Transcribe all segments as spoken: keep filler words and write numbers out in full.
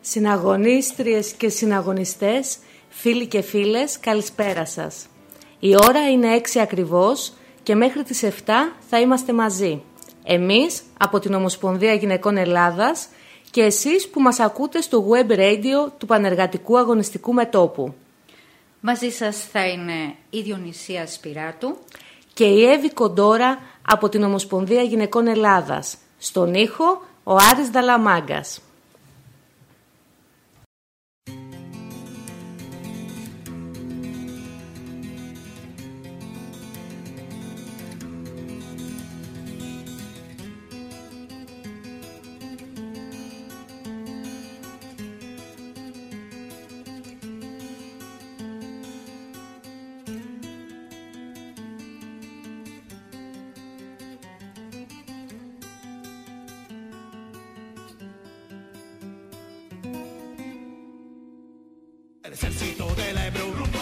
Συναγωνίστριες και συναγωνιστές, φίλοι και φίλες, καλησπέρα σας. Η ώρα είναι έξι ακριβώς και μέχρι τις επτά θα είμαστε μαζί. Εμείς από την Ομοσπονδία Γυναικών Ελλάδας και εσείς που μας ακούτε στο web radio του Πανεργατικού Αγωνιστικού Μετώπου. Μαζί σας θα είναι η Διονυσία Σπυράτου και η Εύη Κοντόρα από την Ομοσπονδία Γυναικών Ελλάδας. Στον ήχο ο Άρης Δαλαμάγκας. El ejército del Ebro,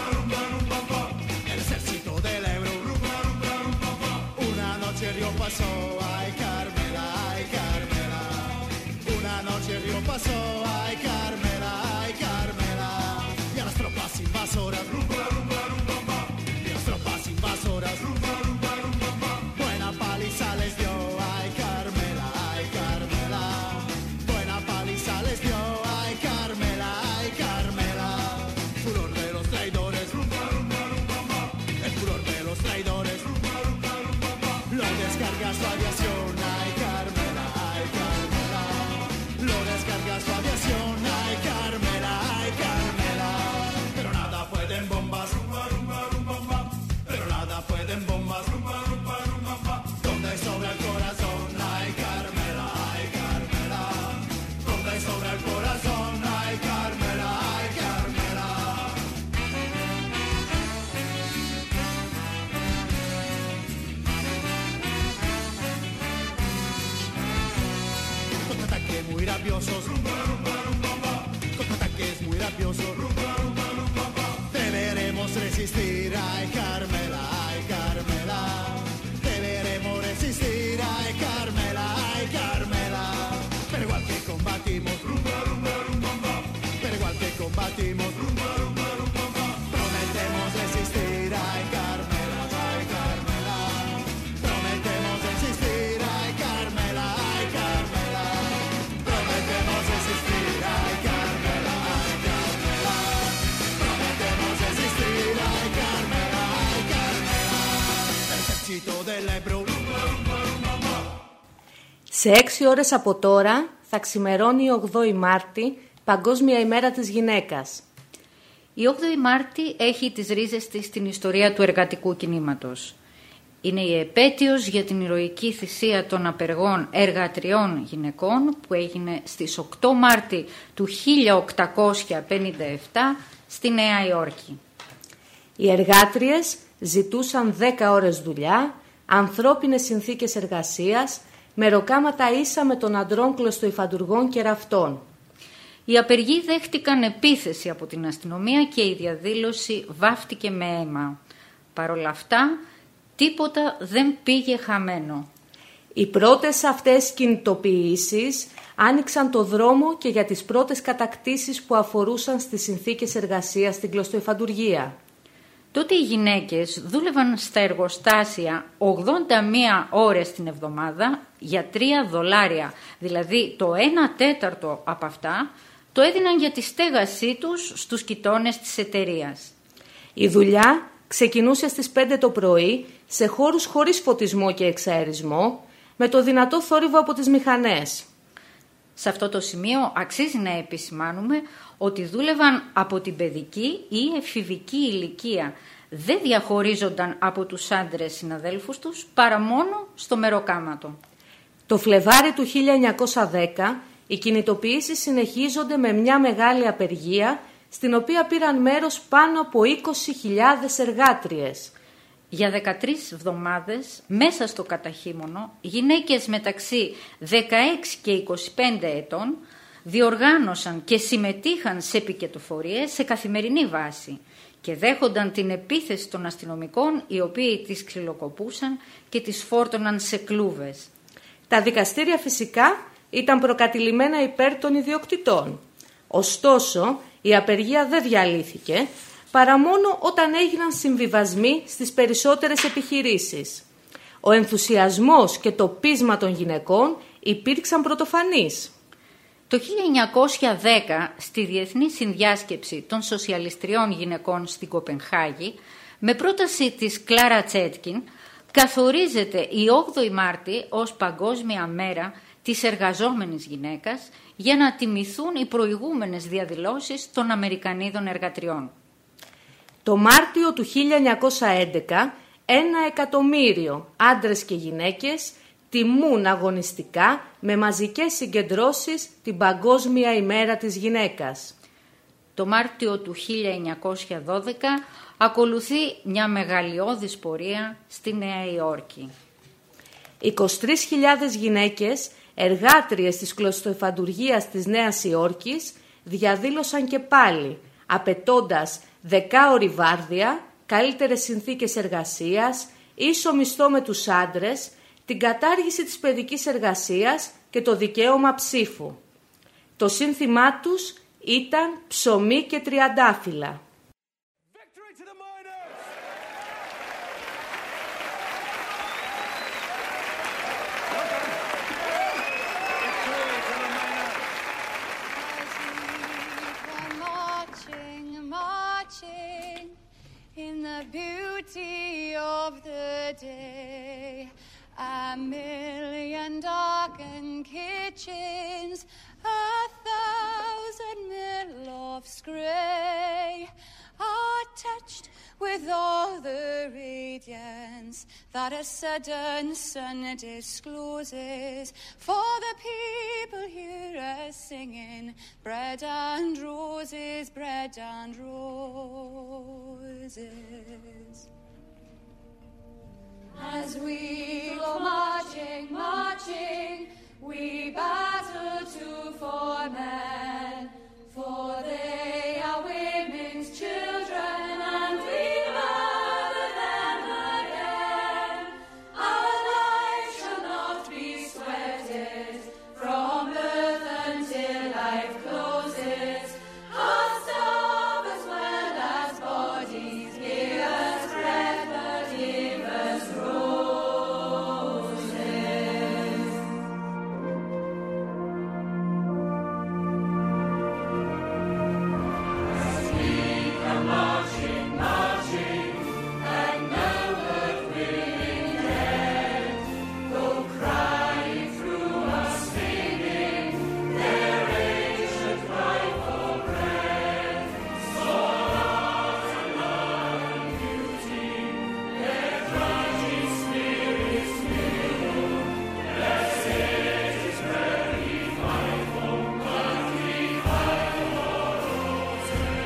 el ejército del Ebro. Una noche el río pasó, ay Carmela, ay Carmela. Una noche el río pasó, ay Carmela, ay Carmela. Y a las tropas invasoras, y a las tropas invasoras, buena paliza les dio, ay Carmela, ay Carmela. Buena paliza les dio, ay Carmela, ay Carmela. Furor de los traidores, el furor de los traidores, lo descarga su aviación, ay Carmela, ay Carmela, lo descarga su aviación, ay Carmela, ay Carmela, pero nada pueden bombas, pero nada pueden bombas, donde sobra el corazón, ay Carmela, ay Carmela, donde sobra el corazón, ay Carmela, ay Carmela. Contraataques muy rabiosos, contraataques muy rabiosos, deberemos resistir, ay Carmela, ay Carmela, deberemos resistir, ay Carmela, ay Carmela, pero igual que combatimos, pero igual que combatimos, prometemos resistir, ay Carmela, ay Carmela, prometemos resistir, ay Carmela, ay Carmela, prometemos resistir, ay Carmela, ay Carmela, prometemos resistir, ay Carmela, ay Carmela, el ejército del Ebro. Σε έξι ώρες από τώρα θα ξημερώνει η ογδόη Μάρτη, Παγκόσμια ημέρα της γυναίκας. Η όγδοη Μάρτη έχει τις ρίζες της στην ιστορία του εργατικού κινήματος. Είναι η επέτειος για την ηρωική θυσία των απεργών εργατριών γυναικών που έγινε στις οκτώ Μάρτη του χίλια οκτακόσια πενήντα επτά στη Νέα Υόρκη. Οι εργάτριες ζητούσαν δέκα ώρες δουλειά, ανθρώπινες συνθήκες εργασίας, μεροκάματα ίσα με των αντρών κλωστοϊφαντουργών και ραφτών. Οι απεργοί δέχτηκαν επίθεση από την αστυνομία και η διαδήλωση βάφτηκε με αίμα. Παρ' όλα αυτά, τίποτα δεν πήγε χαμένο. Οι πρώτες αυτές κινητοποιήσεις άνοιξαν το δρόμο και για τις πρώτες κατακτήσεις που αφορούσαν στις συνθήκες εργασίας στην κλωστοϊφαντουργία. Τότε οι γυναίκες δούλευαν στα εργοστάσια ογδόντα μία ώρες την εβδομάδα για τρία δολάρια, δηλαδή το ένα τέταρτο από αυτά το έδιναν για τη στέγασή τους στους κοιτώνες της εταιρείας. Η δουλειά ξεκινούσε στις πέντε το πρωί σε χώρους χωρίς φωτισμό και εξαερισμό, με το δυνατό θόρυβο από τις μηχανές. Σε αυτό το σημείο αξίζει να επισημάνουμε ότι δούλευαν από την παιδική ή εφηβική ηλικία. Δεν διαχωρίζονταν από τους άντρες συναδέλφους τους παρά μόνο στο μεροκάματο. Το Φλεβάρι του χίλια εννιακόσια δέκα οι κινητοποιήσεις συνεχίζονται με μια μεγάλη απεργία στην οποία πήραν μέρος πάνω από είκοσι χιλιάδες εργάτριες. Για δεκατρείς εβδομάδες μέσα στο καταχείμωνο γυναίκες μεταξύ δεκαέξι και είκοσι πέντε ετών διοργάνωσαν και συμμετείχαν σε πικετοφορίες σε καθημερινή βάση και δέχονταν την επίθεση των αστυνομικών οι οποίοι τις ξυλοκοπούσαν και τις φόρτωναν σε κλούβες. Τα δικαστήρια φυσικά ήταν προκατηλημένα υπέρ των ιδιοκτητών. Ωστόσο, η απεργία δεν διαλύθηκε, παρά μόνο όταν έγιναν συμβιβασμοί στις περισσότερες επιχειρήσεις. Ο ενθουσιασμός και το πείσμα των γυναικών υπήρξαν πρωτοφανείς. Το χίλια εννιακόσια δέκα, στη Διεθνή Συνδιάσκεψη των Σοσιαλιστριών Γυναικών στην Κοπενχάγη, με πρόταση της Κλάρα Τσέτκιν, καθορίζεται η όγδοη Μάρτη ως Παγκόσμια Μέρα της εργαζόμενης γυναίκας για να τιμηθούν οι προηγούμενες διαδηλώσεις των Αμερικανίδων εργατριών. Το Μάρτιο του χίλια εννιακόσια έντεκα, ένα εκατομμύριο άντρες και γυναίκες τιμούν αγωνιστικά με μαζικές συγκεντρώσεις την Παγκόσμια ημέρα της γυναίκας. Το Μάρτιο του χίλια εννιακόσια δώδεκα ακολουθεί μια μεγαλειώδης πορεία στη Νέα Υόρκη. είκοσι τρεις χιλιάδες γυναίκες, εργάτριες της κλωστοεφαντουργίας της Νέας Υόρκης, διαδήλωσαν και πάλι, απαιτώντας δεκάωρη βάρδια, καλύτερες συνθήκες εργασίας, ίσο μισθό με τους άντρες, την κατάργηση της παιδικής εργασίας και το δικαίωμα ψήφου. Το σύνθημά τους ήταν ψωμί και τριαντάφυλλα. In the beauty of the day, a million darkened kitchens, a thousand mill-lofts grey, are touched with all the radiance that a sudden sun discloses. For the people hear us singing, bread and roses, bread and roses. As we go marching, marching, we battle to for men, for they are women's children, and we mother them again. Our life shall not be sweated, from birth until life closes. Our starve as well as bodies, give us breath, but give us roses. Marching, marching, and know that we're in dead. Go crying through our singing, their ancient cry for bread. So art and love and beauty, their grudging spirits new. Blessed is where we fight for, but we fight for roses.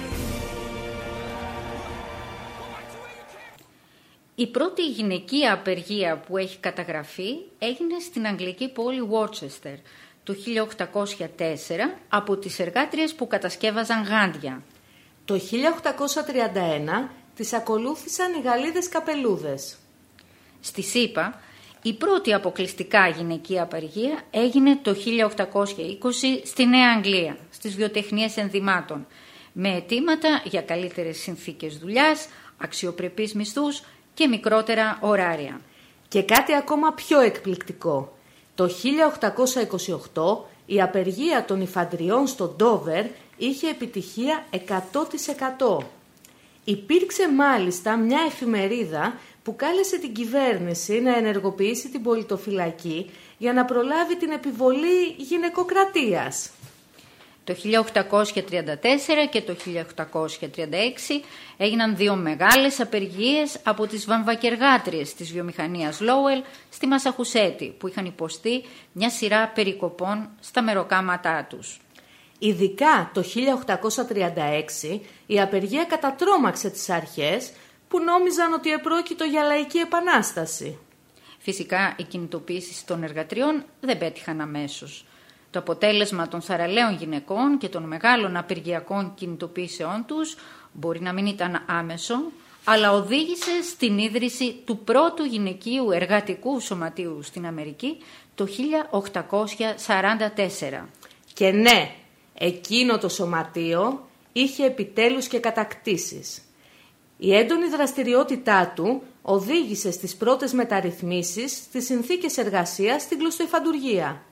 Η πρώτη γυναικεία απεργία που έχει καταγραφεί έγινε στην αγγλική πόλη Worcester το χίλια οκτακόσια τέσσερα από τις εργάτριες που κατασκεύαζαν γάντια. Το χίλια οκτακόσια τριάντα ένα τις ακολούθησαν οι Γαλλίδες καπελούδες. Στη ΣΥΠΑ, η πρώτη αποκλειστικά γυναικεία απεργία έγινε το χίλια οκτακόσια είκοσι στη Νέα Αγγλία, στις βιοτεχνίες ενδυμάτων, με αιτήματα για καλύτερες συνθήκες δουλειάς, αξιοπρεπείς μισθούς και μικρότερα ωράρια. Και κάτι ακόμα πιο εκπληκτικό. Το χίλια οκτακόσια είκοσι οκτώ η απεργία των υφαντριών στο Ντόβερ είχε επιτυχία εκατό τοις εκατό. Υπήρξε μάλιστα μια εφημερίδα που κάλεσε την κυβέρνηση να ενεργοποιήσει την πολιτοφυλακή για να προλάβει την επιβολή γυναικοκρατίας. Το χίλια οκτακόσια τριάντα τέσσερα και το χίλια οκτακόσια τριάντα έξι έγιναν δύο μεγάλες απεργίες από τις βαμβακεργάτριες της βιομηχανίας Λόουελ στη Μασαχουσέτη, που είχαν υποστεί μια σειρά περικοπών στα μεροκάματά τους. Ειδικά το χίλια οκτακόσια τριάντα έξι η απεργία κατατρόμαξε τις αρχές που νόμιζαν ότι επρόκειτο για λαϊκή επανάσταση. Φυσικά οι κινητοποίησεις των εργατριών δεν πέτυχαν αμέσως. Το αποτέλεσμα των θαραλέων γυναικών και των μεγάλων απεργιακών κινητοποίησεών τους μπορεί να μην ήταν άμεσο, αλλά οδήγησε στην ίδρυση του πρώτου γυναικείου εργατικού σωματείου στην Αμερική το χίλια οκτακόσια σαράντα τέσσερα. Και ναι, Εκείνο το σωματείο είχε επιτέλους και κατακτήσεις. Η έντονη δραστηριότητά του οδήγησε στις πρώτες μεταρρυθμίσεις στις συνθήκες εργασίας στην κλωστοϊφαντουργία.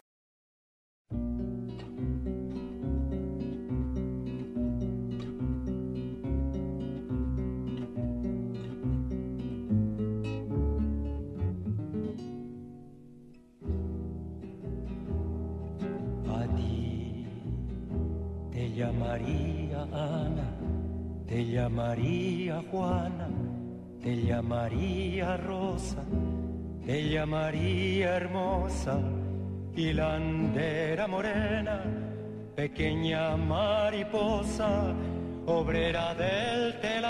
Te llamaría Ana, te llamaría Juana, te llamaría Rosa, te llamaría Hermosa, hilandera morena, pequeña mariposa, obrera del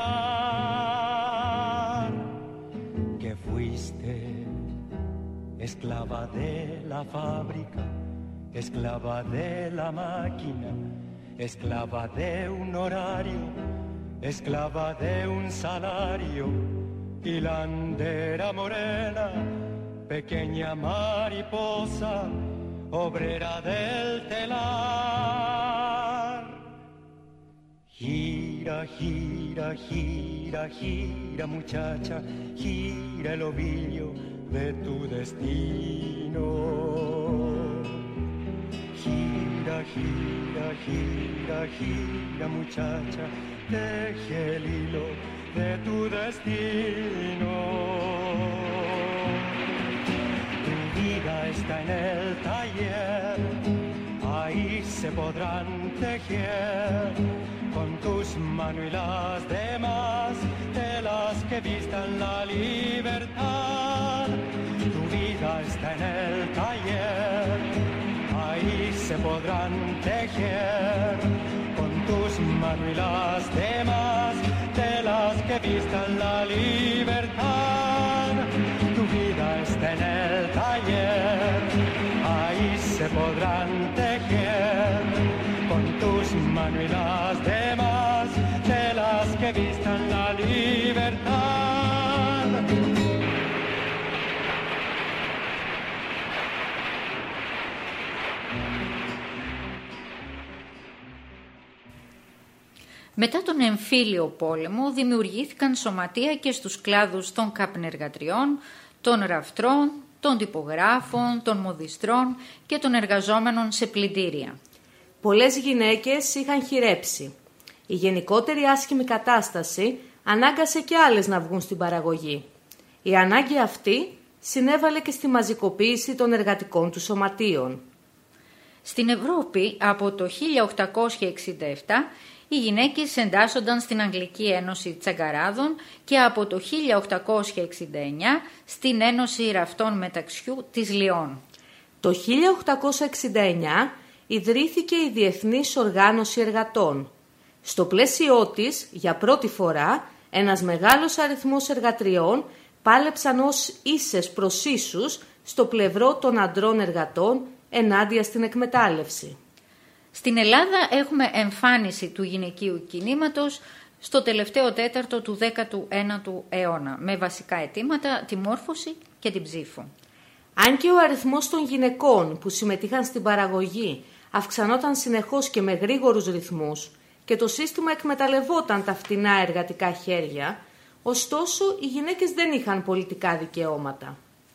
telar, que fuiste esclava de la fábrica, esclava de la máquina, esclava de un horario, esclava de un salario, hilandera morena, pequeña mariposa, obrera del telar. Gira, gira, gira, gira, muchacha, gira el ovillo de tu destino. Gira, gira, gira, gira, muchacha, teje el hilo de tu destino. Tu vida está en el taller, ahí se podrán tejer con tus manos y las demás telas que vistan la libertad. Tu vida está en el taller, ahí se podrán tejer con tus manos y las demás telas que vistan la libertad. Tu vida está en el taller, ahí se podrán tejer con tus manos y las demás telas que vistan la libertad. Μετά τον εμφύλιο πόλεμο δημιουργήθηκαν σωματεία και στους κλάδους των καπνεργατριών, των ραφτρών, των τυπογράφων, των μοδιστρών και των εργαζόμενων σε πλυντήρια. Πολλές γυναίκες είχαν χειρέψει. Η γενικότερη άσχημη κατάσταση ανάγκασε και άλλες να βγουν στην παραγωγή. Η ανάγκη αυτή συνέβαλε και στη μαζικοποίηση των εργατικών του σωματείων. Στην Ευρώπη από το χίλια οκτακόσια εξήντα επτά οι γυναίκες εντάσσονταν στην Αγγλική Ένωση Τσαγκαράδων και από το χίλια οκτακόσια εξήντα εννιά στην Ένωση Ραφτών Μεταξιού της Λιών. Το χίλια οκτακόσια εξήντα εννιά ιδρύθηκε η Διεθνής Οργάνωση Εργατών. Στο πλαίσιό της, για πρώτη φορά, ένας μεγάλος αριθμός εργατριών πάλεψαν ως ίσες προς ίσους στο πλευρό των αντρών εργατών ενάντια στην εκμετάλλευση. Στην Ελλάδα έχουμε εμφάνιση του γυναικείου κινήματος στο τελευταίο τέταρτο του δέκατου ένατου αιώνα, με βασικά αιτήματα τη μόρφωση και την ψήφο. Αν και ο αριθμός των γυναικών που συμμετείχαν στην παραγωγή αυξανόταν συνεχώς και με γρήγορους ρυθμούς και το σύστημα εκμεταλλευόταν τα φτηνά εργατικά χέρια, ωστόσο οι γυναίκες δεν είχαν πολιτικά δικαιώματα.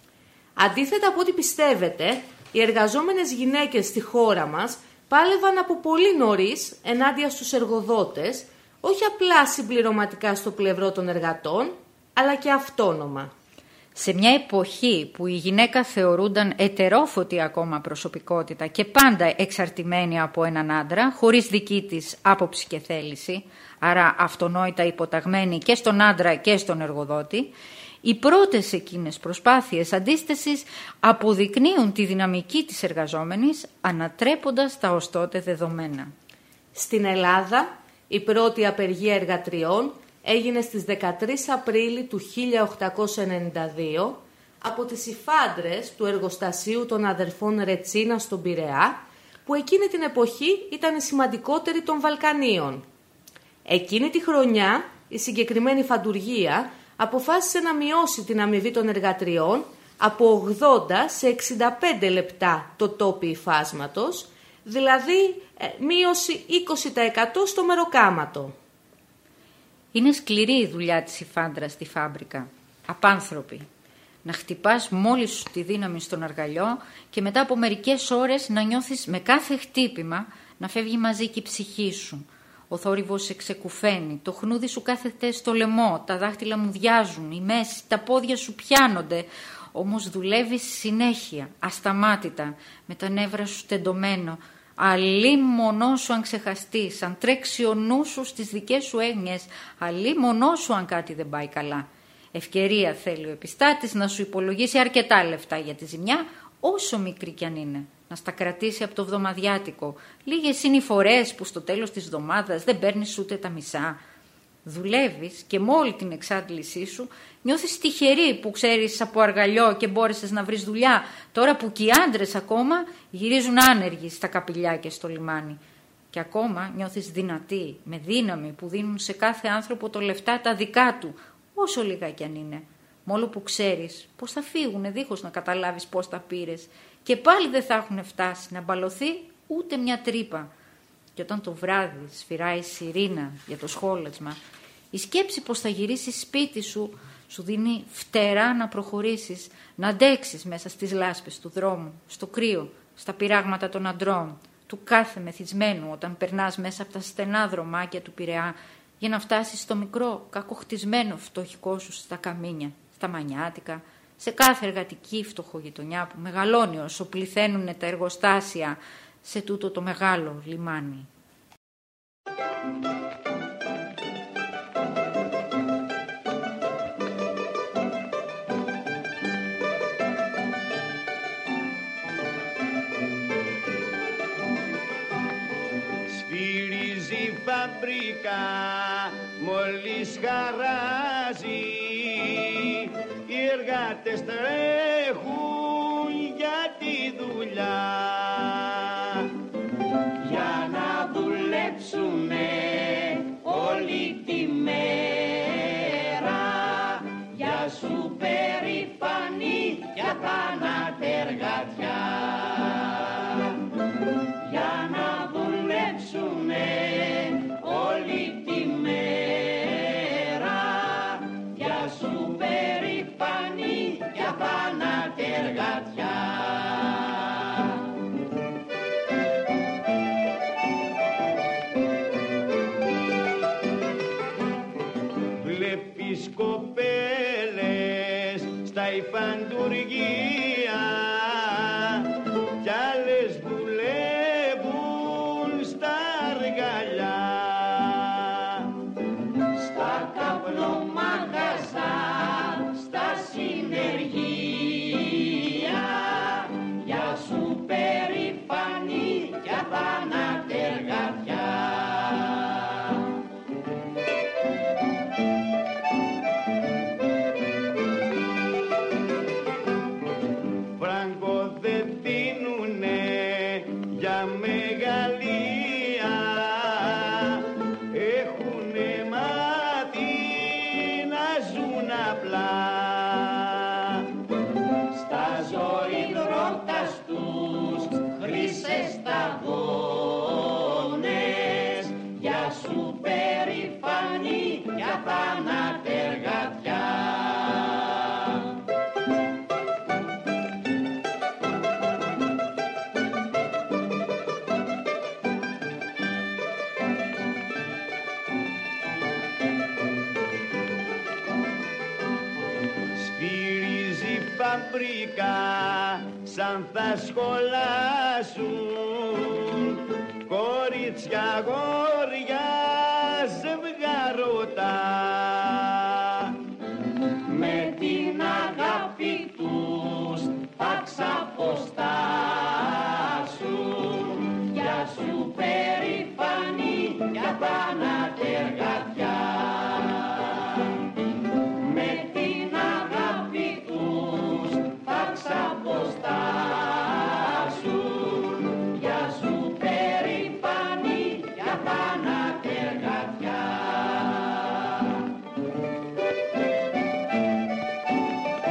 Αντίθετα από ό,τι πιστεύετε, οι εργαζόμενες γυναίκες στη χώρα μας πάλευαν από πολύ νωρίς ενάντια στους εργοδότες, όχι απλά συμπληρωματικά στο πλευρό των εργατών, αλλά και αυτόνομα. Σε μια εποχή που η γυναίκα θεωρούνταν ετερόφωτη ακόμα προσωπικότητα και πάντα εξαρτημένη από έναν άντρα, χωρίς δική της άποψη και θέληση, άρα αυτονόητα υποταγμένη και στον άντρα και στον εργοδότη, οι πρώτες εκείνες προσπάθειες αντίστασης αποδεικνύουν τη δυναμική της εργαζόμενης, ανατρέποντας τα ως τότε δεδομένα. Στην Ελλάδα, η πρώτη απεργία εργατριών έγινε στις δεκατρείς Απρίλη του χίλια οκτακόσια ενενήντα δύο από τις υφάντρες του εργοστασίου των αδερφών Ρετσίνα στον Πειραιά, που εκείνη την εποχή ήταν η σημαντικότερη των Βαλκανίων. Εκείνη τη χρονιά η συγκεκριμένη φαντουργία αποφάσισε να μειώσει την αμοιβή των εργατριών από ογδόντα σε εξήντα πέντε λεπτά το τόπι υφάσματος, δηλαδή ε, μείωση είκοσι τοις εκατό στο μεροκάματο. Είναι σκληρή η δουλειά της η φάντρα στη φάμπρικα. Απάνθρωπη. Να χτυπάς μόλις σου τη δύναμη στον αργαλιό και μετά από μερικές ώρες να νιώθεις με κάθε χτύπημα να φεύγει μαζί και η ψυχή σου. Ο θόρυβος σε ξεκουφαίνει, το χνούδι σου κάθεται στο λαιμό, τα δάχτυλα μου διάζουν, η μέση, τα πόδια σου πιάνονται. Όμως δουλεύεις συνέχεια, ασταμάτητα, με τα νεύρα σου τεντωμένο. Αλίμονό σου αν ξεχαστείς, αν τρέξει ο νου σου στις δικές σου έννοιες, αλίμονό σου αν κάτι δεν πάει καλά. Ευκαιρία θέλει ο επιστάτης να σου υπολογίσει αρκετά λεφτά για τη ζημιά, όσο μικρή κι αν είναι. Να στα κρατήσει από το βδομαδιάτικο. Λίγες είναι οι φορές που στο τέλος της εβδομάδας δεν παίρνεις ούτε τα μισά. Δουλεύεις και με όλη την εξάντλησή σου νιώθεις τυχερή που ξέρεις από αργαλιό και μπόρεσες να βρεις δουλειά, τώρα που και οι άντρες ακόμα γυρίζουν άνεργοι στα καπηλιά και στο λιμάνι. Και ακόμα νιώθεις δυνατή, με δύναμη που δίνουν σε κάθε άνθρωπο το λεφτά τα δικά του, όσο λίγα κι αν είναι. Μόλο που ξέρεις πως θα φύγουνε δίχως να καταλάβεις πως τα πήρες και πάλι δεν θα έχουν φτάσει να μπαλωθεί ούτε μια τρύπα. Και όταν το βράδυ σφυράει η σιρήνα για το σχόλασμα, η σκέψη πως θα γυρίσεις σπίτι σου σου δίνει φτερά να προχωρήσεις, να αντέξεις μέσα στις λάσπες του δρόμου, στο κρύο, στα πειράγματα των αντρών, του κάθε μεθυσμένου όταν περνάς μέσα από τα στενά δρομάκια του Πειραιά για να φτάσεις στο μικρό, κακοχτισμένο φτωχικό σου στα καμίνια, στα μανιάτικα, σε κάθε εργατική φτωχογειτονιά που μεγαλώνει όσο πληθαίνουνε τα εργοστάσια σε τούτο το μεγάλο λιμάνι. Σφυρίζει η φαμπρικά μόλις χαράζει, οι εργάτες τρέχουν για τη δουλειά, για να δουλέψουνε όλη τη μέρα, για σου περήφανη για θανάτεργατιά, για να δουλέψουνε όλη τη μέρα, για σου περήφανη για θανάτεργατιά. Βλέπεις κοπέλες στα υφαντουργία κι άλλες δουλεύουν στα αργαλιά, στα καπνομάγαζα, στα συνεργεία, για σου περήφανη για θανάτεργατιά. Φράγκο δεν δίνουνε για μεγαλεία, έχουνε μάθει να ζουν απλά, στα ζωηδρότας τους χρυσές σταγόνες, για σου περήφανη για θανάτεργατιά. Σφυρίζει φαμπρικά σαν θα σχολάσουν, κορίτσια αγόρια ζευγαρωτά, με την αγάπη τους θα ξαποστάσουν, για σου περήφανη για θανάτεργατιά. Με την αγάπη τους θα ξαποστάσουν, για σου περήφανη για θανάτεργατιά.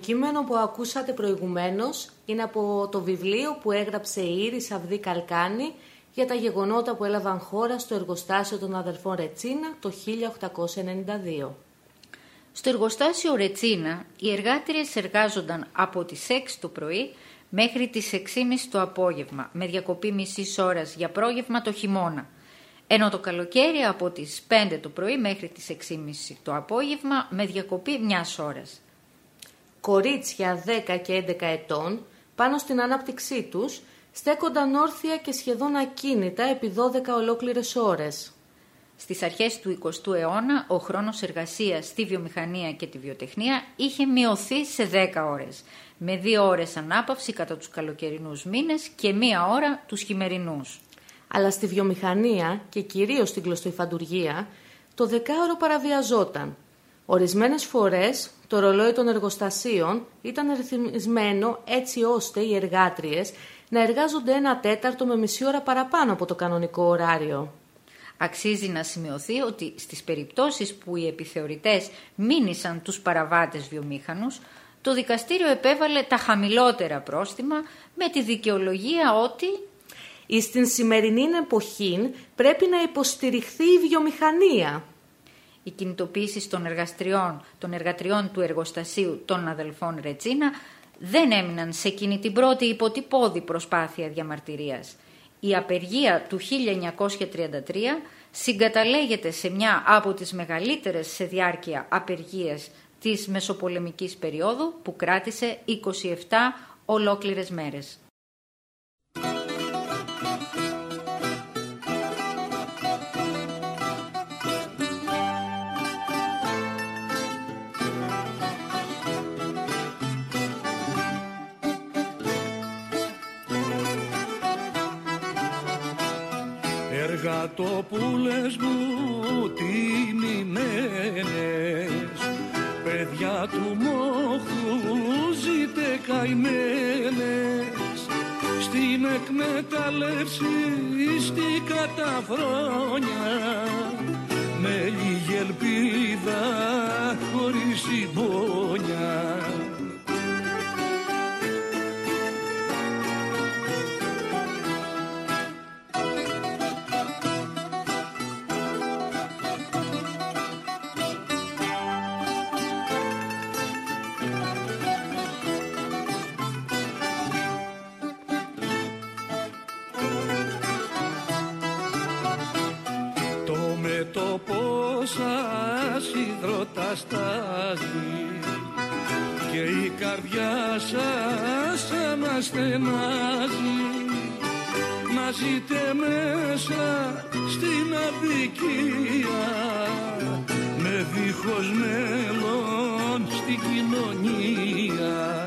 κείμενο που ακούσατε προηγουμένως είναι από το βιβλίο που έγραψε η Ήρης Αυδή Καλκάνη για τα γεγονότα που έλαβαν χώρα στο εργοστάσιο των αδελφών Ρετσίνα το χίλια οκτακόσια ενενήντα δύο. Στο εργοστάσιο Ρετσίνα οι εργάτριες εργάζονταν από τις έξι το πρωί μέχρι τις έξι και μισή το απόγευμα, με διακοπή μισής ώρας για πρόγευμα το χειμώνα, ενώ το καλοκαίρι από τις πέντε το πρωί μέχρι τις έξι και μισή το απόγευμα με διακοπή μιας ώρας. Κορίτσια δέκα και έντεκα ετών, πάνω στην ανάπτυξή τους, στέκονταν όρθια και σχεδόν ακίνητα επί δώδεκα ολόκληρες ώρες. Στις αρχές του εικοστού αιώνα, ο χρόνος εργασίας στη βιομηχανία και τη βιοτεχνία είχε μειωθεί σε δέκα ώρες, με δύο ώρες ανάπαυση κατά τους καλοκαιρινούς μήνες και μία ώρα τους χειμερινούς. Αλλά στη βιομηχανία και κυρίως στην κλωστοϊφαντουργία, το δεκάωρο παραβιαζόταν. Ορισμένες φορές το ρολόι των εργοστασίων ήταν ρυθμισμένο έτσι ώστε οι εργάτριες να εργάζονται ένα τέταρτο με μισή ώρα παραπάνω από το κανονικό ωράριο. Αξίζει να σημειωθεί ότι στις περιπτώσεις που οι επιθεωρητές μήνυσαν τους παραβάτες βιομήχανους, το δικαστήριο επέβαλε τα χαμηλότερα πρόστιμα με τη δικαιολογία ότι «Στην σημερινή εποχή πρέπει να υποστηριχθεί η βιομηχανία». Οι κινητοποίησεις των εργαστριών, των εργατριών του εργοστασίου των αδελφών Ρετσίνα δεν έμειναν σε εκείνη την πρώτη υποτυπώδη προσπάθεια διαμαρτυρίας. Η απεργία του χίλια εννιακόσια τριάντα τρία συγκαταλέγεται σε μια από τις μεγαλύτερες σε διάρκεια απεργίας της μεσοπολεμικής περίοδου που κράτησε είκοσι επτά ολόκληρες μέρες. Εργατοπούλες μου τιμημένες, παιδιά του μόχου ζείτε καημένες, στην εκμετάλλευση στη καταφρόνια, με λίγη ελπίδα χωρίς συμπόνια. Το πόσα υδρότα στάζει και η καρδιά σας αναστενάζει, να ζείτε μέσα στην αδικία, με δίχως μέλλον στην κοινωνία.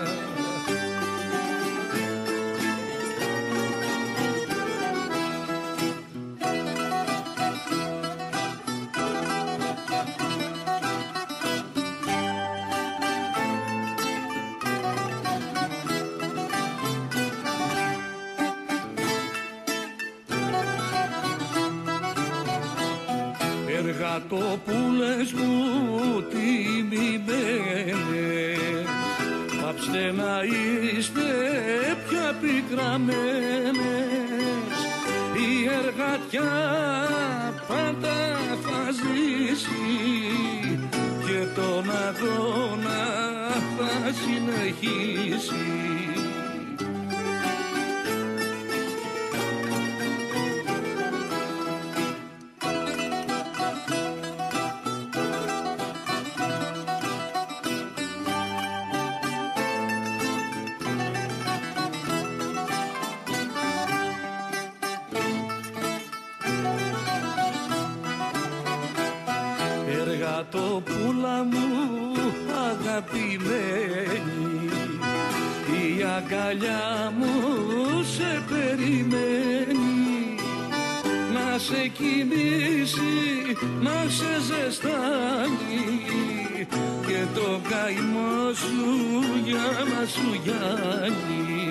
Εργατοπούλες μου τιμημένες, πάψτε να είστε πια πικραμένες, η εργατιά πάντα θα ζήσει και τον αγώνα θα συνεχίσει. Εργατοπούλα μου αγαπημένη, η αγκαλιά μου σε περιμένει, να σε κοιμήσει, να σε ζεστάνει και το καημό σου για να σου γιάνει.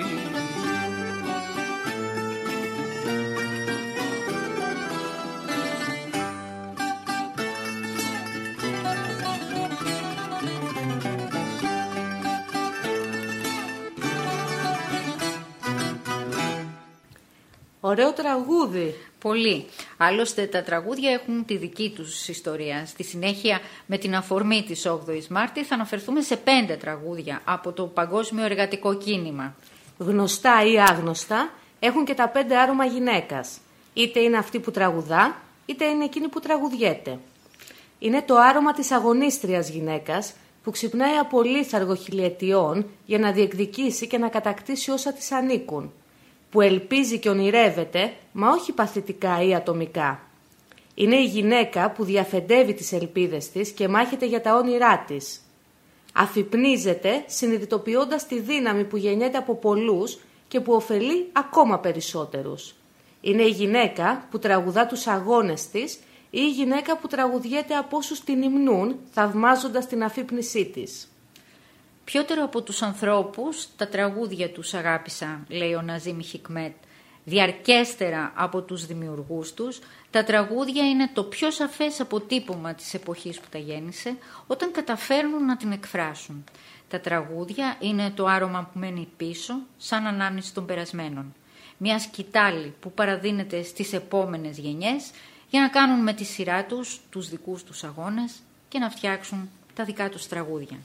Ωραίο τραγούδι. Πολύ. Άλλωστε τα τραγούδια έχουν τη δική τους ιστορία. Στη συνέχεια, με την αφορμή της όγδοης Μάρτη, θα αναφερθούμε σε πέντε τραγούδια από το παγκόσμιο εργατικό κίνημα. Γνωστά ή άγνωστα, έχουν και τα πέντε άρωμα γυναίκας. Είτε είναι αυτή που τραγουδά, είτε είναι εκείνη που τραγουδιέται. Είναι το άρωμα της αγωνίστριας γυναίκας, που ξυπνάει από λίθαργο χιλιετιών για να διεκδικήσει και να κατακτήσει όσα της ανήκουν, που ελπίζει και ονειρεύεται, μα όχι παθητικά ή ατομικά. Είναι η γυναίκα που διαφεντεύει τις ελπίδες της και μάχεται για τα όνειρά της. Αφυπνίζεται συνειδητοποιώντας τη δύναμη που γεννιέται από πολλούς και που ωφελεί ακόμα περισσότερους. Είναι η γυναίκα που τραγουδά τους αγώνες της ή η γυναίκα που τραγουδιέται από όσους την υμνούν, θαυμάζοντας την αφύπνισή της. Πιότερο από τους ανθρώπους, τα τραγούδια τους αγάπησα, λέει ο Ναζίμ Χικμέτ. Διαρκέστερα από τους δημιουργούς τους, τα τραγούδια είναι το πιο σαφές αποτύπωμα της εποχής που τα γέννησε, όταν καταφέρνουν να την εκφράσουν. Τα τραγούδια είναι το άρωμα που μένει πίσω, σαν ανάμνηση των περασμένων. Μια σκητάλη που παραδίνεται στις επόμενες γενιές, για να κάνουν με τη σειρά τους τους δικούς τους αγώνες και να φτιάξουν τα δικά τους τραγούδια.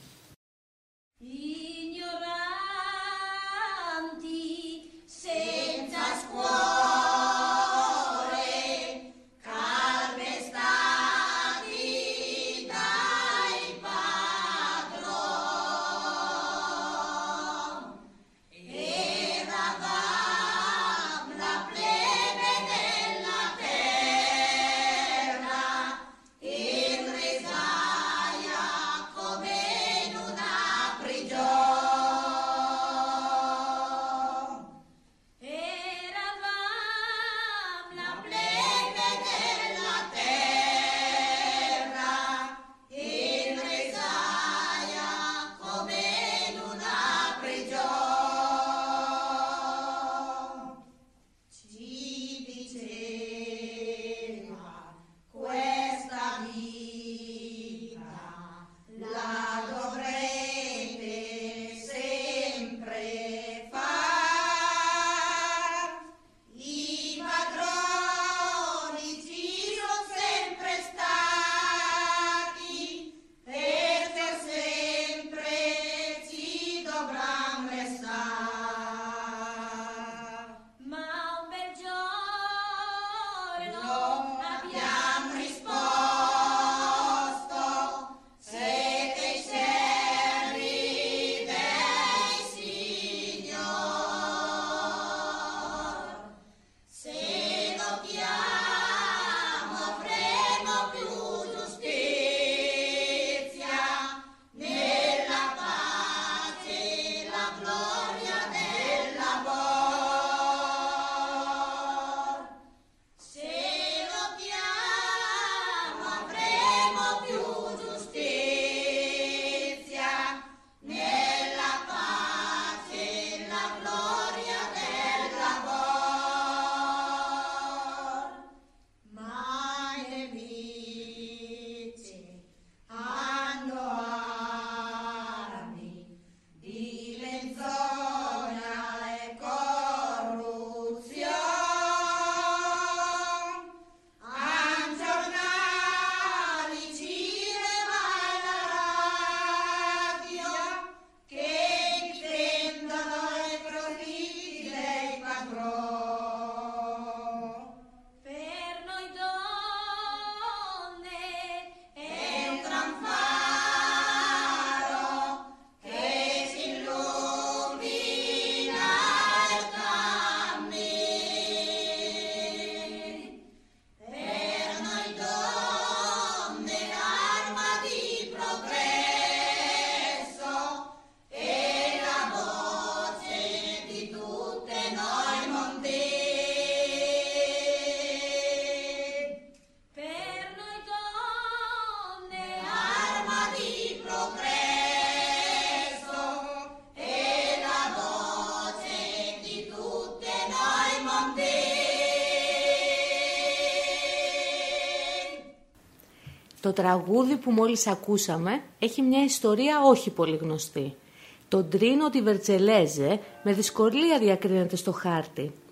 Το τραγούδι που μόλις ακούσαμε έχει μια ιστορία όχι πολύ γνωστή. Το Ντρίνο τη Βερτσελέζε με δυσκολία διακρίνεται στο χάρτη.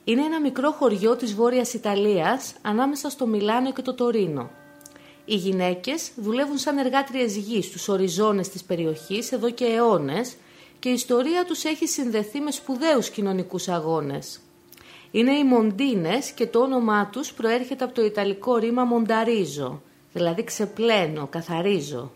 Είναι ένα μικρό χωριό της Βόρειας Ιταλίας, ανάμεσα στο Μιλάνο και το Τωρίνο. Οι γυναίκες δουλεύουν σαν εργάτριες γης στους οριζόνες της περιοχής εδώ και αιώνες και η ιστορία τους έχει συνδεθεί με σπουδαίους κοινωνικούς αγώνες. Είναι οι Μοντίνες και το όνομά τους προέρχεται από το ιταλικό ρήμα μονταρίζο, δηλαδή ξεπλένω, καθαρίζω.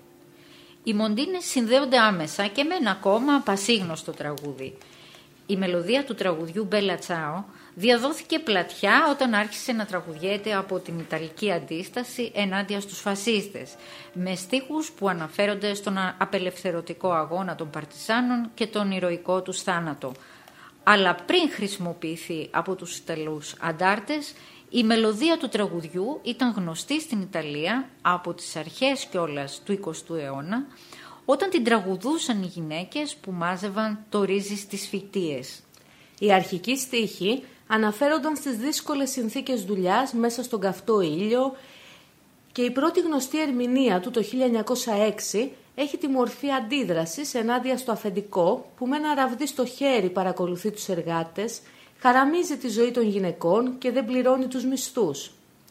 Οι Μοντίνες συνδέονται άμεσα και με ένα ακόμα πασίγνωστο τραγούδι. Η μελωδία του τραγουδιού Μπέλα Τσάο διαδόθηκε πλατιά όταν άρχισε να τραγουδιέται από την Ιταλική αντίσταση ενάντια στους φασίστες, με στίχους που αναφέρονται στον απελευθερωτικό αγώνα των παρτιζάνων και τον ηρωικό τους θάνατο. Αλλά πριν χρησιμοποιηθεί από τους Ιταλούς αντάρτες, η μελωδία του τραγουδιού ήταν γνωστή στην Ιταλία από τις αρχές κιόλας του εικοστού αιώνα, όταν την τραγουδούσαν οι γυναίκες που μάζευαν το ρύζι στις φυτίες. Οι αρχικοί στίχοι αναφέρονταν στις δύσκολες συνθήκες δουλειάς μέσα στον καυτό ήλιο και η πρώτη γνωστή ερμηνεία του το χίλια εννιακόσια έξι έχει τη μορφή αντίδρασης ενάντια στο αφεντικό που με ένα ραβδί στο χέρι παρακολουθεί τους εργάτες, χαραμίζει τη ζωή των γυναικών και δεν πληρώνει τους μισθούς.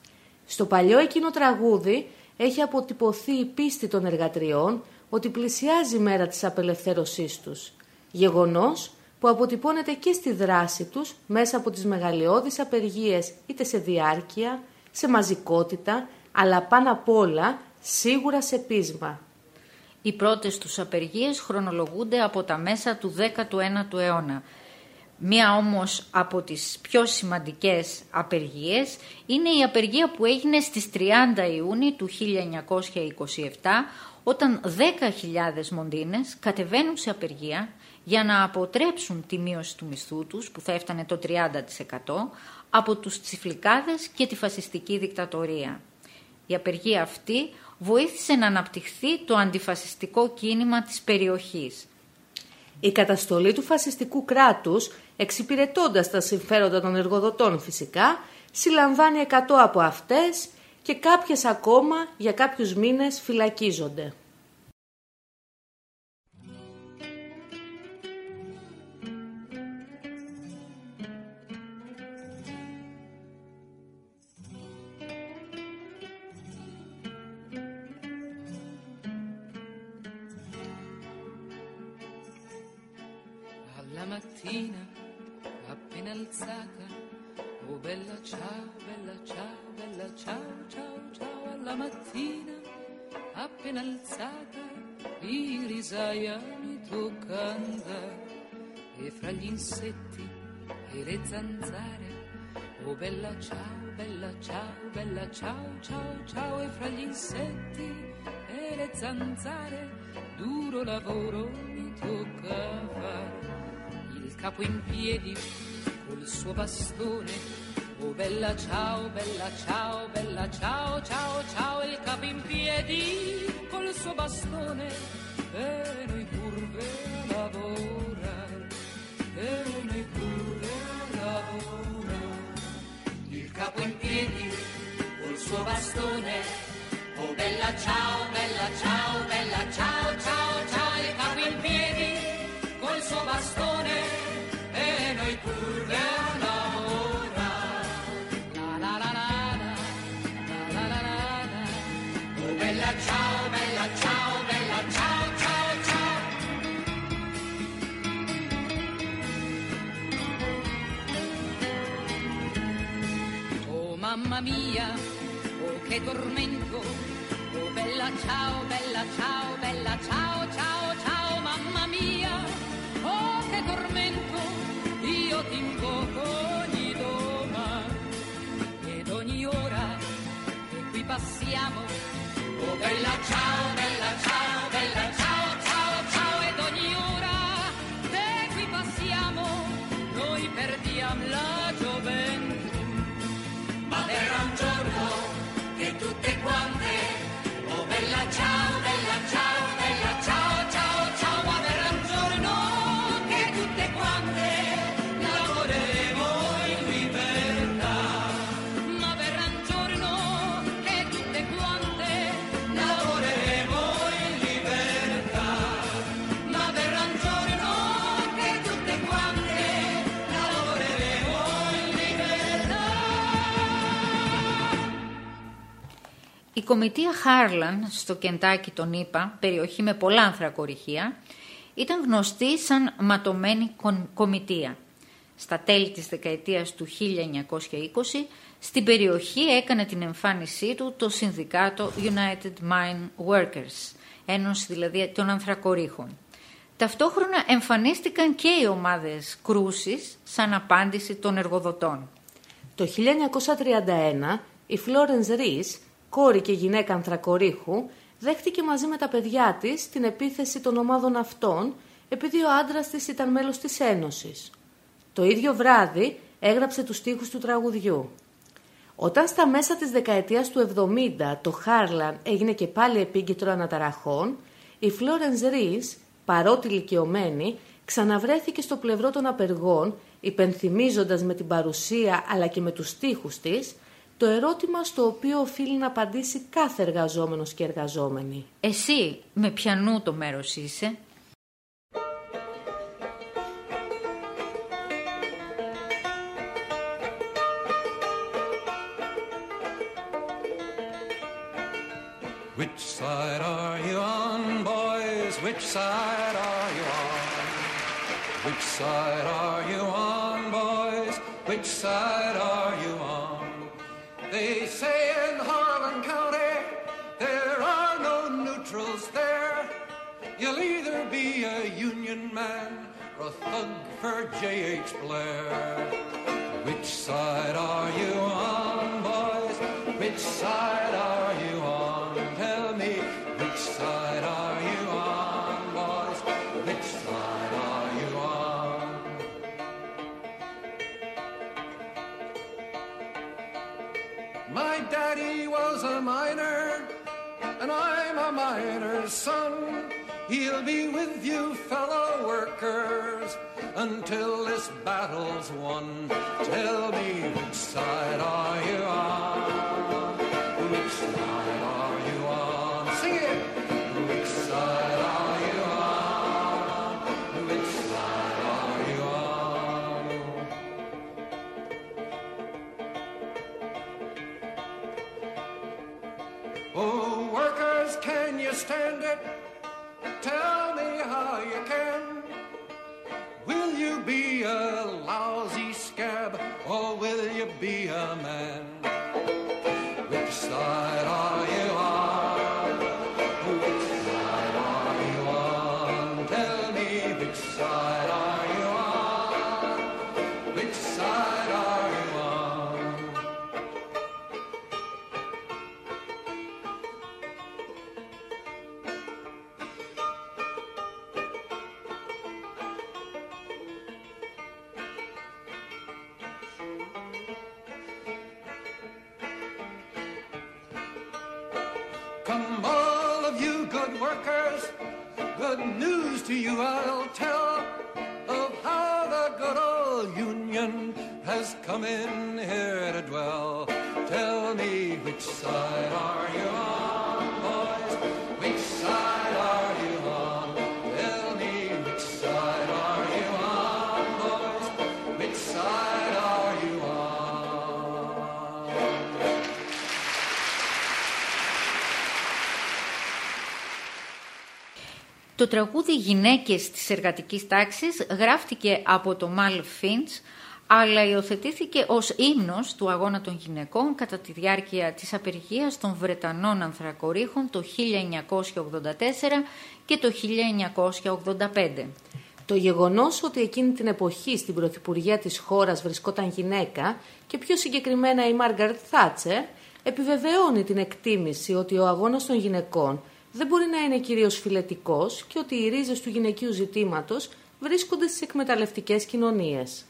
Στο παλιό εκείνο τραγούδι έχει αποτυπωθεί η πίστη των εργατριών ότι πλησιάζει η μέρα της απελευθέρωσής τους, γεγονός που αποτυπώνεται και στη δράση τους μέσα από τις μεγαλειώδεις απεργίες είτε σε διάρκεια, σε μαζικότητα, αλλά πάνω απ' όλα σίγουρα σε πείσμα. Οι πρώτες τους απεργίες χρονολογούνται από τα μέσα του δέκατου ένατου αιώνα. Μία όμως από τις πιο σημαντικές απεργίες είναι η απεργία που έγινε στις τριάντα Ιουνίου του χίλια εννιακόσια είκοσι επτά, όταν δέκα χιλιάδες Μοντίνες κατεβαίνουν σε απεργία για να αποτρέψουν τη μείωση του μισθού τους, που θα έφτανε το τριάντα τοις εκατό, από τους τσιφλικάδες και τη φασιστική δικτατορία. Η απεργία αυτή βοήθησε να αναπτυχθεί το αντιφασιστικό κίνημα της περιοχής. Η καταστολή του φασιστικού κράτους, εξυπηρετώντας τα συμφέροντα των εργοδοτών φυσικά, συλλαμβάνει εκατό από αυτές και κάποιες ακόμα για κάποιους μήνες φυλακίζονται. Alla mattina appena alzata, oh bella ciao, bella ciao, bella ciao, ciao, ciao. Alla mattina appena alzata, di risaia mi tocca andare, e fra gli insetti e le zanzare, oh bella ciao, bella ciao, bella ciao, ciao, ciao. E fra gli insetti e le zanzare, duro lavoro mi tocca fare. Il capo in piedi col suo bastone, oh bella ciao, bella ciao, bella ciao, ciao, ciao. Il capo in piedi col suo bastone, e noi curve a lavorare, e noi curve a lavorare. Il capo in piedi col suo bastone, oh bella ciao, bella ciao, bella ciao, ciao, ciao. Il capo in piedi col suo bastone, e noi curve a lavorare. La la la la la, la la la la la. Oh bella ciao, bella ciao, bella ciao, ciao, ciao. Oh mamma mia, oh che tormento, oh bella ciao, bella ciao, bella ciao, ciao, ciao. Mamma mia, oh che tormento, io ti invoco ogni domani ed ogni ora che qui passiamo. Oh bella ciao, bella ciao, bella ciao, ciao, ciao. Ed ogni ora che qui passiamo, noi perdiamo la gioventù. Ma verrà un giorno che tutte quante, oh bella ciao, bella ciao, bella ciao, ciao, ciao. Ma verrà un giorno che tutte quante lavoreremo in libertà. Ma verrà un giorno che tutte quante lavoreremo η κομιτεία Χάρλαν στο Κεντάκι των ΗΠΑ, περιοχή με πολλά ανθρακοριχεία, ήταν γνωστή σαν ματωμένη κομιτεία. Στα τέλη της δεκαετίας του χίλια εννιακόσια είκοσι, στην περιοχή έκανε την εμφάνισή του το Συνδικάτο United Mine Workers, ένωση δηλαδή των ανθρακορίχων. Ταυτόχρονα εμφανίστηκαν και οι ομάδες κρούσης σαν απάντηση των εργοδοτών. Το χίλια εννιακόσια τριάντα ένα η Φλόρενς Ρίς, κόρη και γυναίκα ανθρακορίχου, δέχτηκε μαζί με τα παιδιά της την επίθεση των ομάδων αυτών επειδή ο άντρας της ήταν μέλος της Ένωσης. Το ίδιο βράδυ έγραψε τους στίχους του τραγουδιού. Όταν στα μέσα της δεκαετίας του εβδομήντα το Χάρλαν έγινε και πάλι επίκεντρο αναταραχών, η Φλόρενς Ρίς, παρότι ηλικιωμένη, ξαναβρέθηκε στο πλευρό των απεργών, υπενθυμίζοντας με την παρουσία αλλά και με τους στίχους της το ερώτημα στο οποίο οφείλει να απαντήσει κάθε εργαζόμενος και εργαζόμενη. Εσύ με ποιανού το μέρος είσαι? Which side are you on, boys? Which side are you on? Which side are you on, boys? Which side are you on? They say in Harlan County there are no neutrals there. You'll either be a Union man or a thug for J H Blair. Which side are you on, boys? Which side are you on? Tell me, which side are you on, boys? Which side are you on? My daddy was a miner, and I'm a miner's son. He'll be with you, fellow workers, until this battle's won. Tell me, which side are you on? Which side are you on? Sing it! Which side are you on? Which side are you on? Oh, workers, can you stand it? Tell me how you can. Will you be a lousy scab, or will you be a man? Which side are you on? Which side are you on? Tell me, which side are you on? Which side are you on? Come all of you good workers, good news to you I'll tell of how the good old Union has come in here to dwell. Tell me, which side are you on, boys? Which side are you on? Tell me, which side are you on, boys? Which side are you on? Το τραγούδι «Γυναίκες της εργατικής τάξης» γράφτηκε από το Μαλ Φίντς, αλλά υιοθετήθηκε ως ύμνος του αγώνα των γυναικών κατά τη διάρκεια της απεργίας των Βρετανών ανθρακορίχων το χίλια εννιακόσια ογδόντα τέσσερα και το χίλια εννιακόσια ογδόντα πέντε. Το γεγονός ότι εκείνη την εποχή στην πρωθυπουργία της χώρας βρισκόταν γυναίκα και πιο συγκεκριμένα η Μάργαρετ Θάτσερ επιβεβαιώνει την εκτίμηση ότι ο αγώνας των γυναικών δεν μπορεί να είναι κυρίως φιλετικός και ότι οι ρίζες του γυναικείου ζητήματος βρίσκονται στις εκμεταλλευτικές κοινωνίες.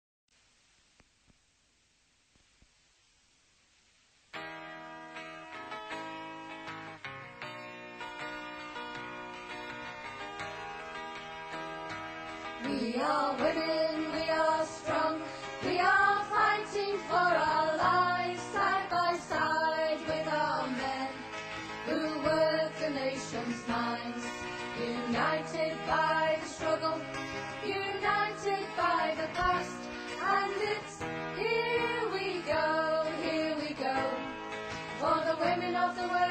We are women, we are strong, we are fighting for our lives, side by side with our men, who work the nation's mines, united by the struggle, united by the past, and it's here we go, here we go, for the women of the world.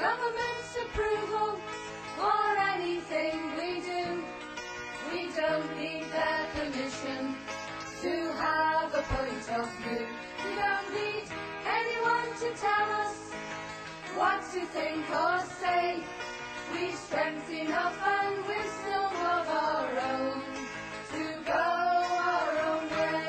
government's approval for anything we do. We don't need their permission to have a point of view. We don't need anyone to tell us what to think or say. We've strength enough and wisdom of our own to go our own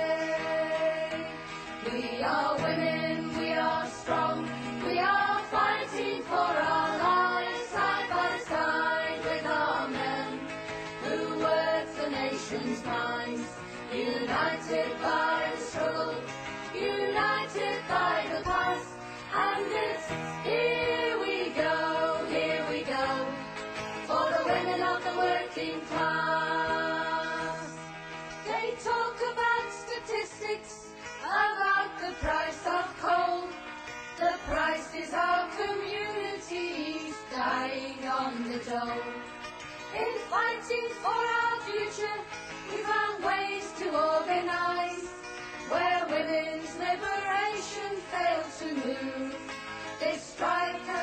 way. We are women, we are strong, we are fighting for our lives side by side with our men who work the nation's minds, united by the struggle, united by the past, and it's here we go, here we go, for the women of the working class. They talk about statistics, about the price of coal. The price is our communities dying on the dole. In fighting for our future, we found ways to organize. Where women's liberation failed to move, this strike has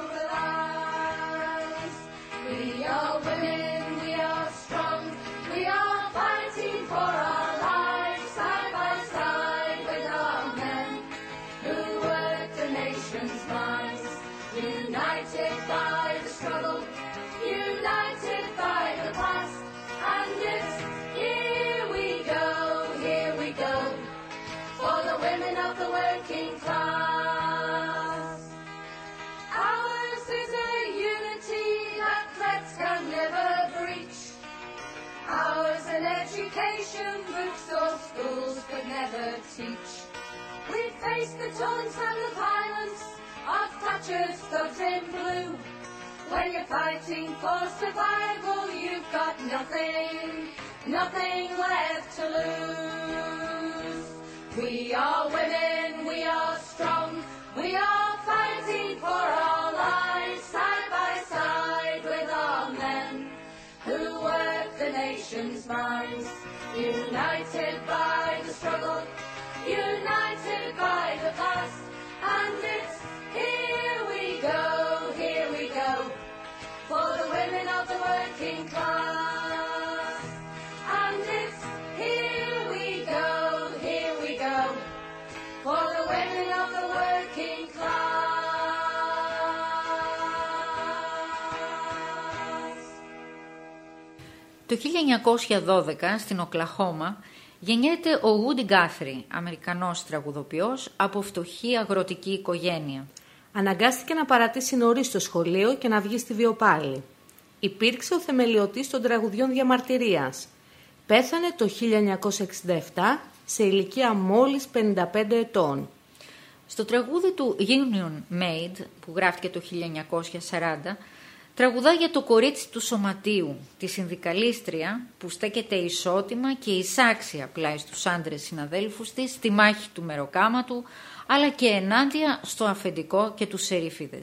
mobilized. We are women, we are strong, we are fighting for our lives side by side with our men who work the nation's minds, united by the struggle, united by the past, and it's here we go, here we go, for the women of the working class. Ours is a unity that threats can never breach. Ours an education books or schools could never teach. We face the taunts and the violence of Thatcher's thugs in blue. When you're fighting for survival, you've got nothing, nothing left to lose. We are women, we are strong, we are fighting for our lives side by side with our men who work the nation's minds, united by the struggle, united by the past, and it's here we go, here we go, for the women of the working class, and it's here we go, here we go, for the women of the working class. Το χίλια εννιακόσια δώδεκα στην Οκλαχώμα γεννιέται ο Woody Guthrie, Αμερικανός τραγουδοποιός από φτωχή αγροτική οικογένεια. Αναγκάστηκε να παρατήσει νωρίς το σχολείο και να βγει στη βιοπάλη. Υπήρξε ο θεμελιωτής των τραγουδιών διαμαρτυρίας. Πέθανε το χίλια εννιακόσια εξήντα επτά σε ηλικία μόλις πενήντα πέντε ετών. Στο τραγούδι του Union Maid, που γράφτηκε το χίλια εννιακόσια σαράντα, τραγουδά για το κορίτσι του σωματείου, τη συνδικαλίστρια που στέκεται ισότιμα και εισάξια πλάι στους άντρες συναδέλφους της στη μάχη του μεροκάματου, αλλά και ενάντια στο αφεντικό και τους σερίφιδες.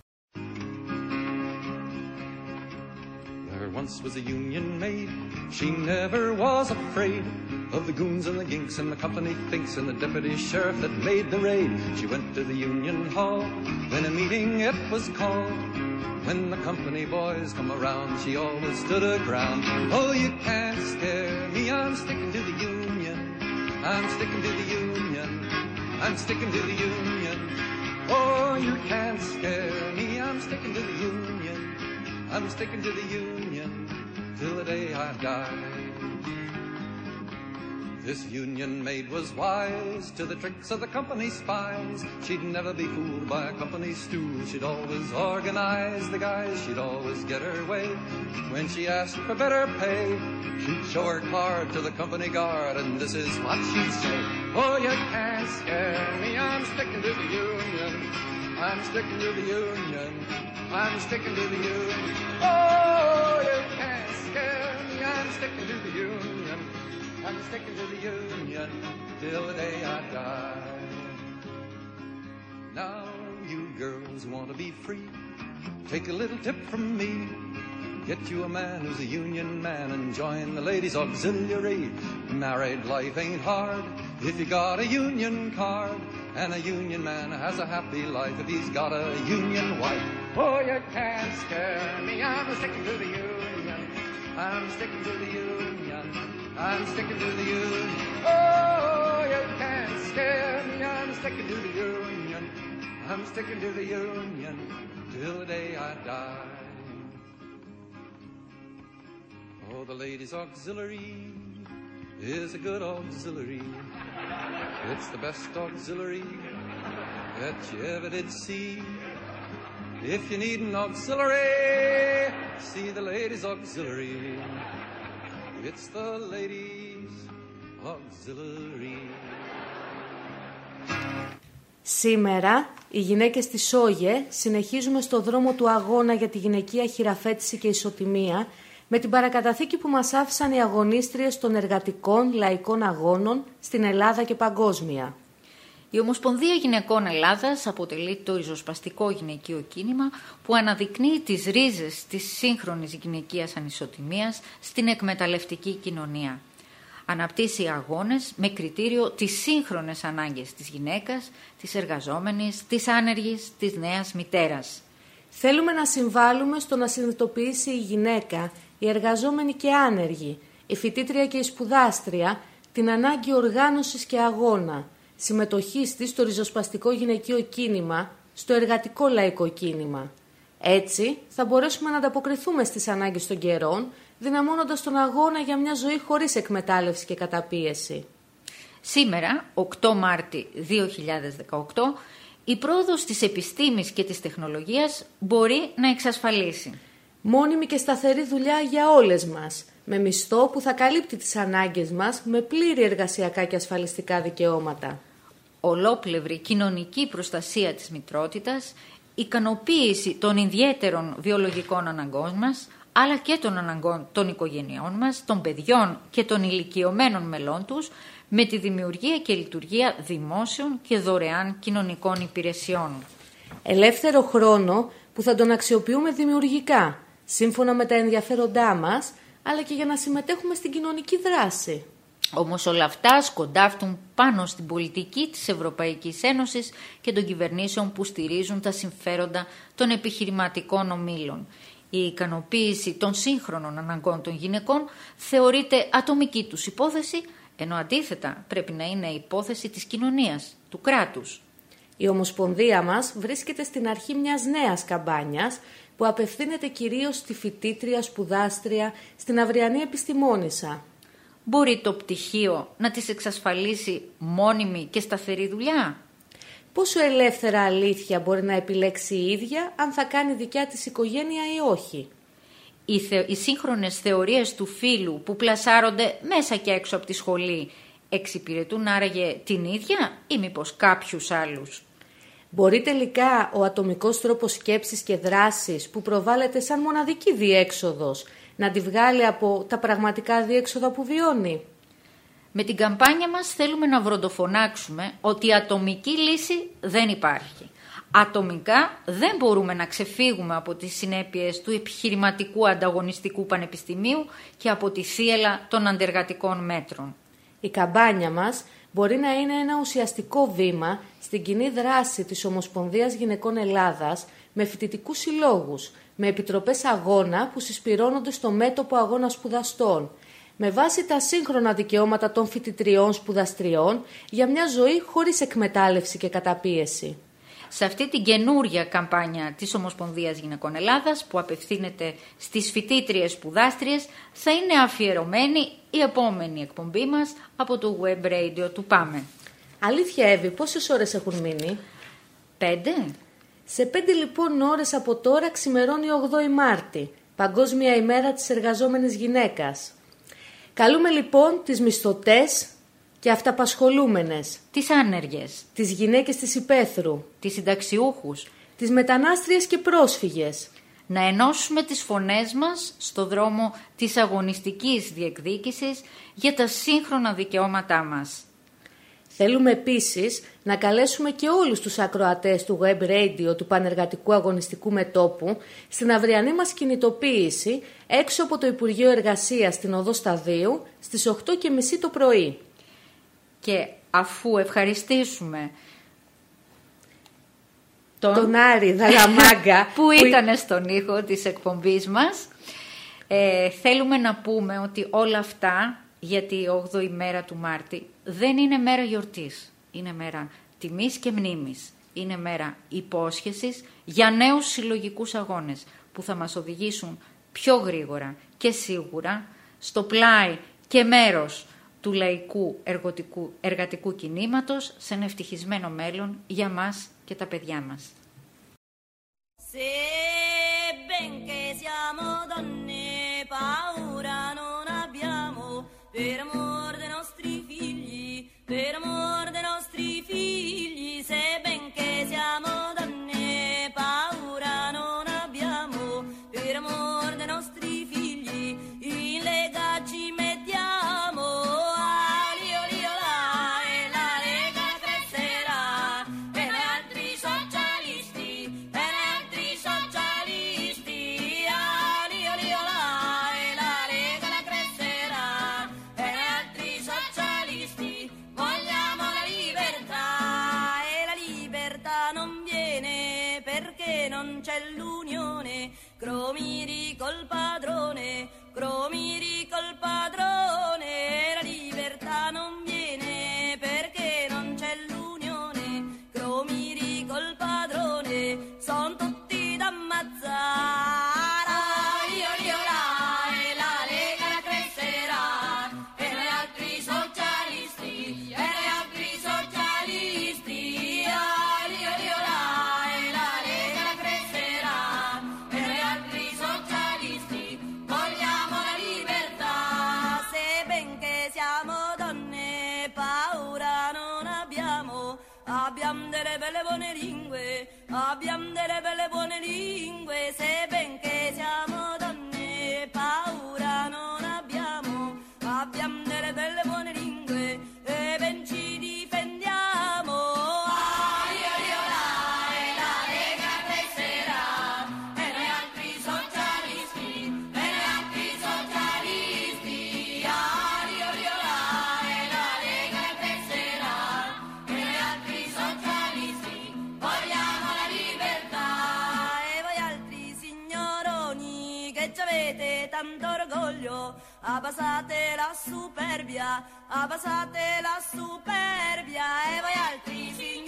There once was a union maid, she never was afraid of the goons and the ginks and the company thinks and the deputy sheriff that made the raid. She went to the union hall when a meeting it was called. When the company boys come around, she always stood her ground. Oh, you can't scare me, I'm sticking to the union. I'm sticking to the union. I'm sticking to the union. Oh, you can't scare me, I'm sticking to the union. I'm sticking to the union till the day I die. This union maid was wise to the tricks of the company spies. She'd never be fooled by a company stool. She'd always organize the guys, she'd always get her way. When she asked for better pay, she'd show her card to the company guard, and this is what she'd say. Oh, you can't scare me, I'm sticking to the union. I'm sticking to the union. I'm sticking to the union. Oh, you can't scare me, I'm sticking to the union. I'm sticking to the union till the day I die. Now, you girls want to be free, take a little tip from me. Get you a man who's a union man and join the ladies' auxiliary. Married life ain't hard if you got a union card. And a union man has a happy life if he's got a union wife. Oh, you can't scare me, I'm sticking to the union. I'm sticking to the union. I'm sticking to the union. Oh, you can't scare me, I'm sticking to the union. I'm sticking to the union till the day I die. Oh, the ladies' auxiliary is a good auxiliary. It's the best auxiliary that you ever did see. If you need an auxiliary, see the ladies' auxiliary. It's the ladies' auxiliary. Σήμερα, οι γυναίκες της ΟΓΕ συνεχίζουμε στο δρόμο του αγώνα για τη γυναικεία χειραφέτηση και ισοτιμία με την παρακαταθήκη που μας άφησαν οι αγωνίστριες των εργατικών λαϊκών αγώνων στην Ελλάδα και παγκόσμια. Η Ομοσπονδία Γυναικών Ελλάδας αποτελεί το ριζοσπαστικό γυναικείο κίνημα που αναδεικνύει τις ρίζες της σύγχρονης γυναικείας ανισοτιμίας στην εκμεταλλευτική κοινωνία. Αναπτύσσει αγώνες με κριτήριο τις σύγχρονες ανάγκες της γυναίκας, της εργαζόμενης, της άνεργης, της νέας μητέρας. Θέλουμε να συμβάλλουμε στο να συνειδητοποιήσει η γυναίκα, η εργαζόμενη και άνεργη, η φοιτήτρια και η σπουδάστρια την ανάγκη οργάνωσης και αγώνα, συμμετοχής της στο ριζοσπαστικό γυναικείο κίνημα, στο εργατικό λαϊκό κίνημα. Έτσι θα μπορέσουμε να ανταποκριθούμε στις ανάγκες των καιρών, δυναμώνοντας τον αγώνα για μια ζωή χωρίς εκμετάλλευση και καταπίεση. Σήμερα, οκτώ Μάρτη δύο χιλιάδες δεκαοκτώ, η πρόοδος της επιστήμης και της τεχνολογίας μπορεί να εξασφαλίσει μόνιμη και σταθερή δουλειά για όλες μας, με μισθό που θα καλύπτει τις ανάγκες μας με πλήρη εργασιακά και ασφαλιστικά δικαιώματα. Ολόπλευρη κοινωνική προστασία της μητρότητας, ικανοποίηση των ιδιαίτερων βιολογικών αναγκών μας, αλλά και των αναγκών των οικογενειών μας, των παιδιών και των ηλικιωμένων μελών τους, με τη δημιουργία και λειτουργία δημόσιων και δωρεάν κοινωνικών υπηρεσιών. Ελεύθερο χρόνο που θα τον αξιοποιούμε δημιουργικά, σύμφωνα με τα ενδιαφέροντά μας, αλλά και για να συμμετέχουμε στην κοινωνική δράση. Όμως όλα αυτά σκοντάφτουν πάνω στην πολιτική της Ευρωπαϊκής Ένωσης και των κυβερνήσεων που στηρίζουν τα συμφέροντα των επιχειρηματικών ομίλων. Η ικανοποίηση των σύγχρονων αναγκών των γυναικών θεωρείται ατομική τους υπόθεση, ενώ αντίθετα πρέπει να είναι υπόθεση της κοινωνίας, του κράτους. Η Ομοσπονδία μας βρίσκεται στην αρχή μιας νέας καμπάνιας που απευθύνεται κυρίως στη φοιτήτρια σπουδάστρια, στην αυριανή επιστημόνισσα. Μπορεί το πτυχίο να της εξασφαλίσει μόνιμη και σταθερή δουλειά? Πόσο ελεύθερα αλήθεια μπορεί να επιλέξει η ίδια αν θα κάνει δικιά της οικογένεια ή όχι? Οι, θε... οι σύγχρονες θεωρίες του φύλου που πλασάρονται μέσα και έξω από τη σχολή εξυπηρετούν άραγε την ίδια ή μήπως κάποιους άλλους? Μπορεί τελικά ο ατομικός τρόπος σκέψης και δράσης που προβάλλεται σαν μοναδική διέξοδος να τη βγάλει από τα πραγματικά διέξοδα που βιώνει? Με την καμπάνια μας θέλουμε να βροντοφωνάξουμε ότι η ατομική λύση δεν υπάρχει. Ατομικά δεν μπορούμε να ξεφύγουμε από τις συνέπειες του επιχειρηματικού ανταγωνιστικού πανεπιστημίου και από τη θύελλα των αντεργατικών μέτρων. Η καμπάνια μας μπορεί να είναι ένα ουσιαστικό βήμα στην κοινή δράση της Ομοσπονδίας Γυναικών Ελλάδας με φοιτητικούς συλλόγους, με επιτροπές αγώνα που συσπυρώνονται στο μέτωπο αγώνα σπουδαστών, με βάση τα σύγχρονα δικαιώματα των φοιτητριών σπουδαστριών για μια ζωή χωρίς εκμετάλλευση και καταπίεση. Σε αυτή την καινούρια καμπάνια της Ομοσπονδίας Γυναικών Ελλάδας που απευθύνεται στις φοιτήτριες σπουδάστριες θα είναι αφιερωμένη η επόμενη εκπομπή μας από το web radio του Πάμε. Αλήθεια, Εύη, πόσες ώρες έχουν μείνει? Πέντε. Σε πέντε λοιπόν ώρες από τώρα ξημερώνει ογδόη Μάρτη, Παγκόσμια ημέρα της εργαζόμενης γυναίκας. Καλούμε λοιπόν τις μισθωτές και αυταπασχολούμενες, τις άνεργες, τις γυναίκες της υπαίθρου, τις συνταξιούχους, τις μετανάστριες και πρόσφυγες, να ενώσουμε τις φωνές μας στο δρόμο της αγωνιστικής διεκδίκησης για τα σύγχρονα δικαιώματά μας. Θέλουμε επίσης να καλέσουμε και όλους τους ακροατές του web radio του Πανεργατικού Αγωνιστικού Μετώπου στην αυριανή μας κινητοποίηση έξω από το Υπουργείο Εργασίας στην Οδό Σταδίου στις οκτώ και μισή το πρωί. Και αφού ευχαριστήσουμε τον, τον Άρη Δαλαμάγκα που ήταν στον ήχο της εκπομπής μας. Ε, θέλουμε να πούμε ότι όλα αυτά, γιατί η όγδοη μέρα του Μάρτη δεν είναι μέρα γιορτής, είναι μέρα τιμής και μνήμης, είναι μέρα υπόσχεσης για νέους συλλογικούς αγώνες που θα μας οδηγήσουν πιο γρήγορα και σίγουρα στο πλάι και μέρος του λαϊκού εργοτικού, εργατικού κινήματος σε ένα ευτυχισμένο μέλλον για μας και τα παιδιά μας. Benché siamo donne, paura non abbiamo, per amor dei nostri figli, per amor dei nostri figli, se benché siamo donne, paura non abbiamo, per amor dei nostri figli, in lega ci mettiamo, ali oli olà, e la lega crescerà, e noi altri socialisti, e noi altri socialisti, ali oli olà, e la lega la crescerà, e noi altri socialisti, vogliamo la libertà, e la libertà non viene perché non c'è l'unione, Cromiri col padrone, Cromiri col padrone, la libertà non viene perché non c'è l'unione, Cromiri col padrone, son tutti da ammazzare, io io là, e la Lega la crescerà, e noi altri socialisti, e noi altri socialisti, io io là, e la Lega la crescerà, e noi altri socialisti, vogliamo la libertà, se benché siamo donne, paura non abbiamo, abbiamo delle belle buone lingue, abbiamo delle belle buone lingue, se benché siamo donne, paura non abbiamo, abbiamo delle belle buone lingue, e ben ci difendiamo, ah, io, io, là, e la Lega crescerà, e noi altri socialisti, e noi altri socialisti, ah, io, io, là, e la Lega crescerà, e noi altri socialisti, vogliamo la libertà, e voi altri signoroni che ci avete tanto orgoglio, abbassate la superbia, abbassate la superbia, e voi altri signoroni